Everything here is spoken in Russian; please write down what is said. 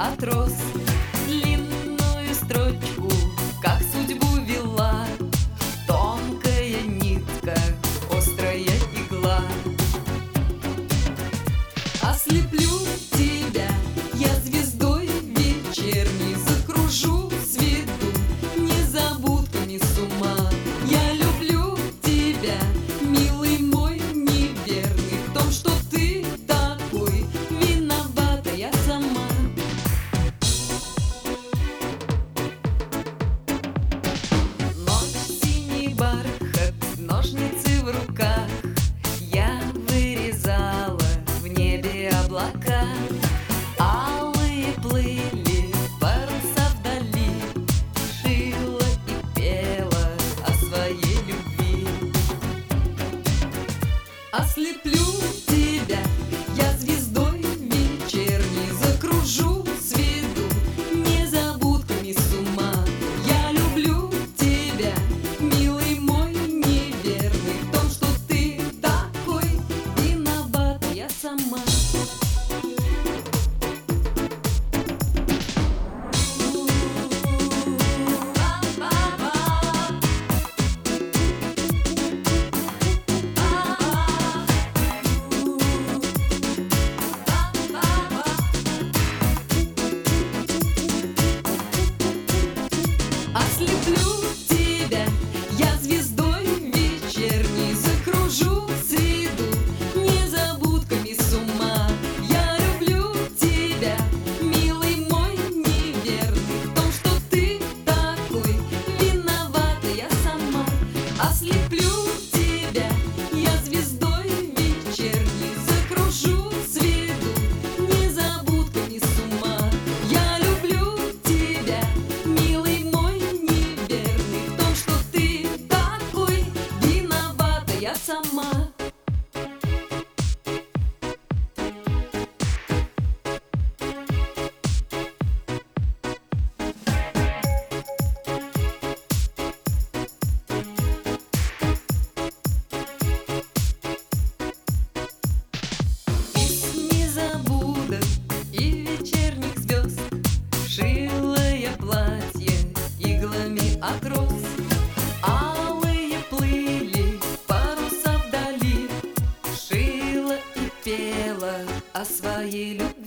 отрос. Длинную строчку, как судьбу вела, тонкая нитка, острая игла. Ослеплю тебя я звездой вечерней, закружу свету незабудками с ума. Я люблю тебя, милый мой неверный, в том, что ты такой, виновата я сама. Ночь, синий бархат, ножницы в руках, я вырезала в небе облака. Алые плыли паруса вдали, шила и пела о своей любви. Ослеплю тебя я звездой вечерней, закружу свету незабудками с ума. Я люблю тебя, милый мой неверный, в том, что ты такой, виновата я сама. Ослеплю тебя я звездой вечерней, закружу среду незабудками с ума. Я люблю тебя, милый мой неверный, в том, что ты такой, виновата я сама. Ослеплю тебя я звездой вечерней, закружу среду незабудками с ума. Я люблю тебя, милый мой неверный, в том, что ты такой, виновата я сама. Из незабудок и вечерних звезд шила я платье иглами от роз. Алые плыли паруса вдали, шила и пела о своей любви.